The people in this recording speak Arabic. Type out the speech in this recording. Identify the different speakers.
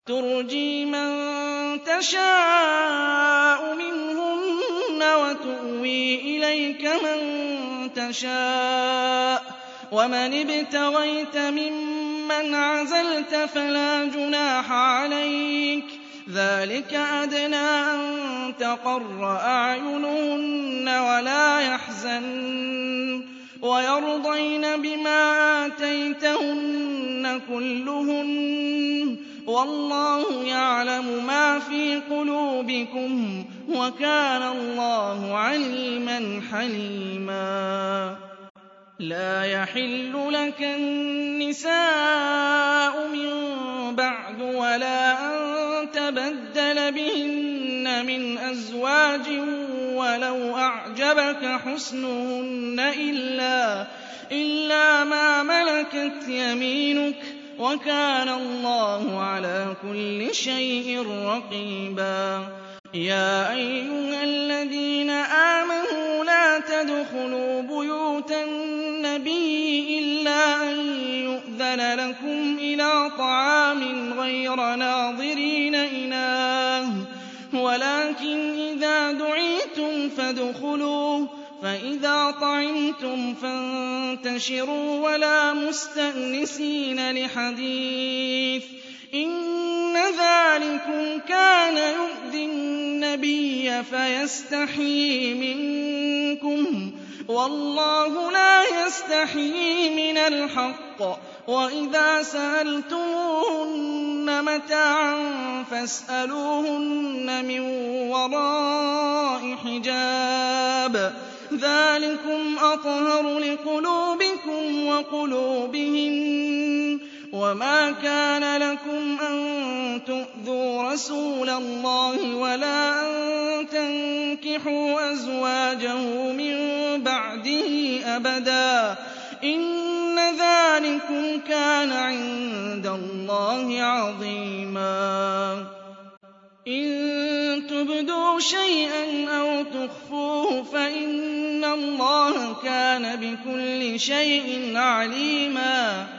Speaker 1: تُرْجِي مَن تَشَاءُ مِنْهُنَّ وَتُؤْوِي إِلَيْكَ مَن تَشَاءُ ۖ وَمَنِ ابْتَغَيْتَ مِمَّنْ عَزَلْتَ فَلَا جُنَاحَ عَلَيْكَ ۚ ذَٰلِكَ أَدْنَىٰ أَن تَقَرَّ أَعْيُنُهُنَّ وَلَا يَحْزَنَّ وَيَرْضَيْنَ بِمَا آتَيْتَهُنَّ كُلُّهُنَّ ۚ وَاللَّهُ يَعْلَمُ مَا فِي قُلُوبِكُمْ ۚ وَكَانَ اللَّهُ عَلِيمًا حَلِيمًا. لَا يَحِلُّ لَكَ النِّسَاءُ مِن بَعْدُ وَلَا أَن تَبَدَّلَ بِهِنَّ مِنْ أَزْوَاجٍ وَلَوْ أَعْجَبَكَ حُسْنُهُنَّ إِلَّا مَا مَلَكَتْ يَمِينُكَ ۗ وَكَانَ اللَّهُ عَلَىٰ كُلِّ شَيْءٍ رَّقِيبًا. يَا أَيُّهَا الَّذِينَ آمَنُوا لَا تَدْخُلُوا بُيُوتَ النَّبِيِّ إِلَّا أَن يُؤْذَنَ لَكُمْ إِلَىٰ طَعَامٍ غَيْرَ نَاظِرِينَ إِنَاهُ وَلَٰكِنْ إِذَا دُعِيتُمْ فَادْخُلُوا ۖ فَإِذَا طَعِمْتُمْ فَانتَشِرُوا وَلَا مُسْتَأْنِسِينَ لِحَدِيثٍ ۚ إِنَّ ذَٰلِكُمْ كَانَ يُؤْذِي النَّبِيَّ فَيَسْتَحْيِي مِنكُمْ ۖ وَاللَّهُ لَا يَسْتَحْيِي مِنَ الْحَقِّ ۚ وَإِذَا سَأَلْتُمُوهُنَّ مَتَاعًا فَاسْأَلُوهُنَّ مِن وَرَاءِ حِجَابٍ ۚ ذَٰلِكُمْ أَطْهَرُ لِقُلُوبِكُمْ وَقُلُوبِهِنَّ ۚ وَمَا كَانَ لَكُمْ أَن تُؤْذُوا رَسُولَ اللَّهِ وَلَا أَن تَنكِحُوا أَزْوَاجَهُ مِن بَعْدِهِ أَبَدًا ۚ إِنَّ ذَٰلِكُمْ كَانَ عِندَ اللَّهِ عَظِيمًا. إِن تُبْدُوا شَيْئًا أَوْ تُخْفُوهُ فَإِنَّ اللَّهَ كَانَ بِكُلِّ شَيْءٍ عَلِيمًا.